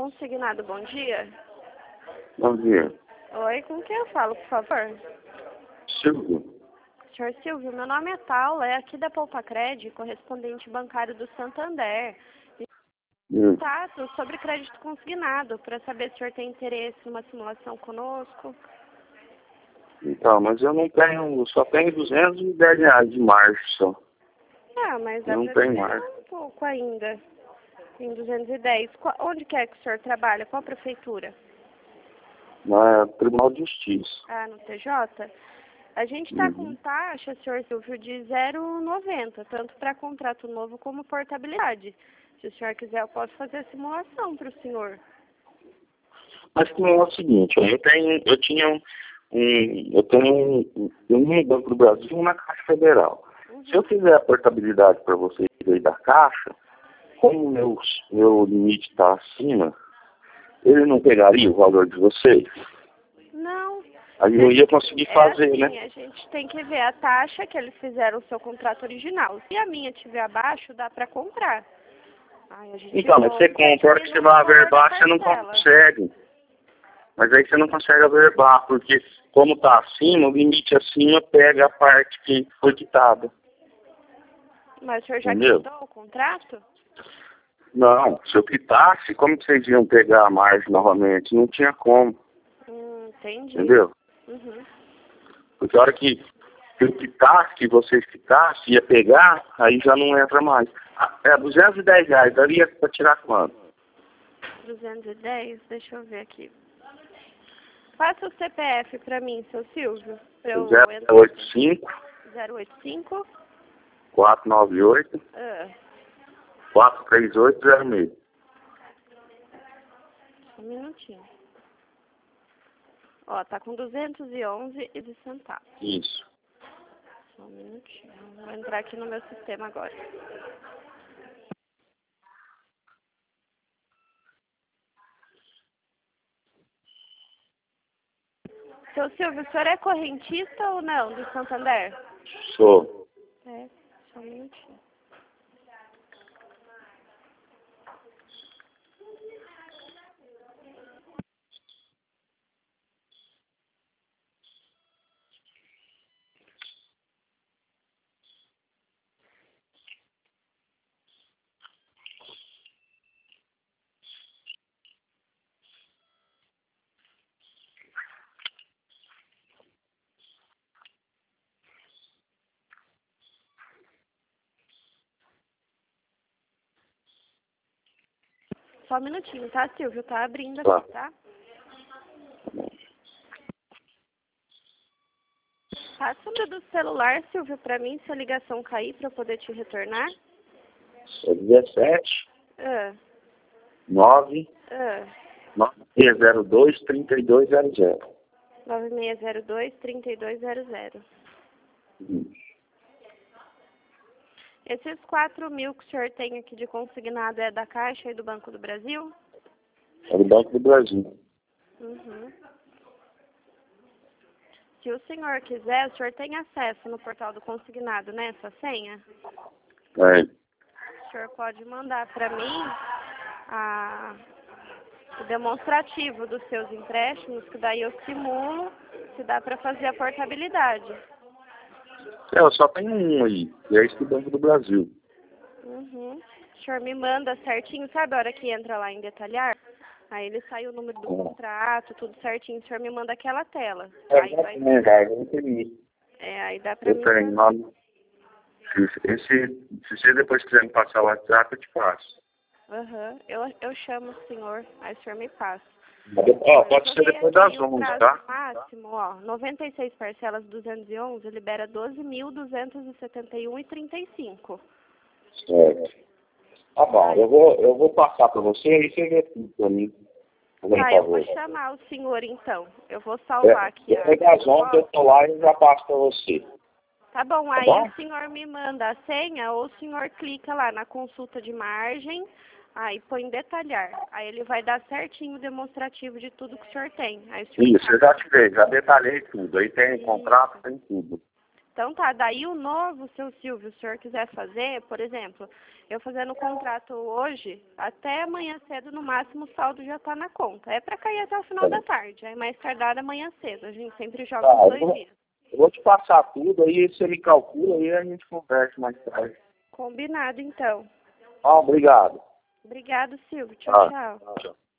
Consignado, bom dia. Bom dia. Oi, com quem eu falo, por favor? Silvio. Senhor Silvio, meu nome é Paula, é aqui da Poupa-Cred, correspondente bancário do Santander. Contato sobre crédito consignado, para saber se o senhor tem interesse numa simulação conosco. Então, mas eu não tenho, só tenho R$ 210 de margem só. Ah, mas Não dá tem pra mais. um pouco ainda. Tem 210. Onde quer que o senhor trabalha? Qual prefeitura? Na Tribunal de Justiça. Ah, no TJ? A gente está com taxa, senhor Silvio, de 0,90, tanto para contrato novo como portabilidade. Se o senhor quiser, eu posso fazer a simulação para o senhor. Mas como é o seguinte, eu tenho um Banco do Brasil e uma Caixa Federal. Se eu fizer a portabilidade para vocês aí da Caixa, como meu limite está acima, ele não pegaria o valor de vocês? Não. Aí eu ia conseguir fazer, assim, né? A gente tem que ver a taxa que eles fizeram o seu contrato original. Se a minha estiver abaixo, dá para comprar. Então, mas você compra, a hora que você vai averbar, você não consegue. Mas aí você não consegue averbar, porque como está acima, o limite acima pega a parte que foi quitada. Mas o senhor já Entendeu? quitou o contrato? Não, se eu quitasse, como que vocês iam pegar a margem novamente? Não tinha como. Entendi. Entendeu? Uhum. Porque a hora que eu quitasse, que vocês quitassem, ia pegar, aí já não entra mais. R$ 210, daria para tirar quanto? 210, deixa eu ver aqui. Faça o CPF para mim, seu Silvio. Pra eu 085 085 498 43806. Só um minutinho. Ó, tá com 211 e de centavos. Isso. Só um minutinho. Vou entrar aqui no meu sistema agora. Seu Silvio, o senhor é correntista ou não, do Santander? Sou. É, só um minutinho. Só um minutinho, tá, Silvio? Tá abrindo aqui, tá? Passa o número do celular, Silvio, pra mim, se a ligação cair, pra eu poder te retornar. É 17 Ah, 9 ah. 9602 3200. 9602-3200. Esses 4.000 que o senhor tem aqui de consignado é da Caixa e do Banco do Brasil? É do Banco do Brasil. Uhum. Se o senhor quiser, o senhor tem acesso no portal do consignado, né? Essa senha? É. O senhor pode mandar para mim o demonstrativo dos seus empréstimos, que daí eu simulo se dá para fazer a portabilidade. Eu só tenho um aí, e é esse do Banco do Brasil. Uhum. O senhor me manda certinho, sabe a hora que entra lá em detalhar? Aí ele sai o número do contrato, tudo certinho, o senhor me manda aquela tela. Aí vai... eu entendi. aí dá pra mim. Se você depois quiser me passar o WhatsApp, eu te passo. Aham, eu chamo o senhor, aí o senhor me passa. Pode ser depois das 11, tá? Máximo, 96 parcelas 211 libera 12.271,35. Certo. Tá bom, eu vou passar pra você e você vê tudo pra mim. Eu vou chamar o senhor então. Eu vou salvar aqui. Depois das 11 eu tô lá e já passo pra você. Tá bom, Tá aí bom? o senhor me manda a senha ou o senhor clica lá na consulta de margem, aí põe detalhar. Aí ele vai dar certinho o demonstrativo de tudo que o senhor tem. Aí o senhor Isso, eu já tirei, já detalhei tudo. Aí tem contrato, tem tudo. Então tá, daí o novo, seu Silvio, se o senhor quiser fazer, por exemplo, eu fazendo o contrato hoje, até amanhã cedo, no máximo, o saldo já tá na conta. É para cair até o final da tarde, aí mais tardar amanhã cedo. A gente sempre joga os 2 dias. Eu vou te passar tudo, aí você me calcula e a gente conversa mais tarde. Combinado, então. Obrigado. Obrigado, Silvio. Tchau, tchau.